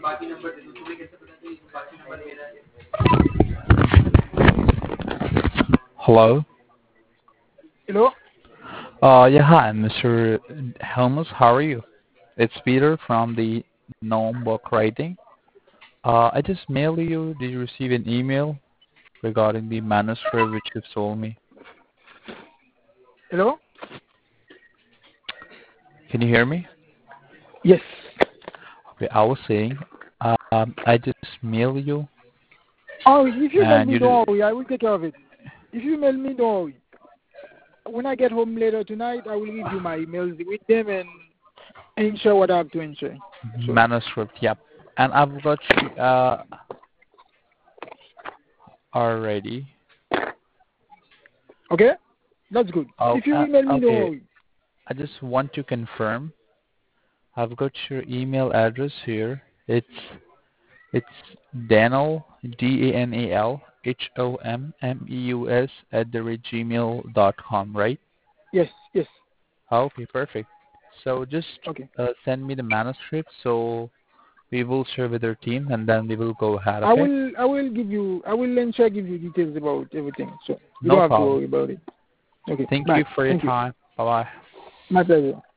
Hello. Hello? Yeah, hi, Mr. Helmus. How are you? It's Peter from the Gnome Book Writing. I just mailed you. Did you receive an email regarding the manuscript which you sold me? Hello? Can you hear me? Yes. Okay, I was saying, I just mailed you, Oh, if you mail and me, you did. don't worry. I will take care of it. If you mail me, don't worry. When I get home later tonight, I will give you my emails with them and ensure what I have to ensure. So, Manuscript. Yep. And I've got you already. okay? That's good. Oh, If you email me, don't okay. worry. I just want to confirm. I've got your email address here. It's Daniel DANALHOMMEUS @gmail.com, right? Yes, yes. Okay, perfect. So just Okay. send me the manuscript so we will share with our team and then we will go ahead. Okay? I will ensure give you details about everything. So, you No don't have to problem. worry about it. Okay, Thank you bye. for your Thank you. time. Bye bye. My pleasure.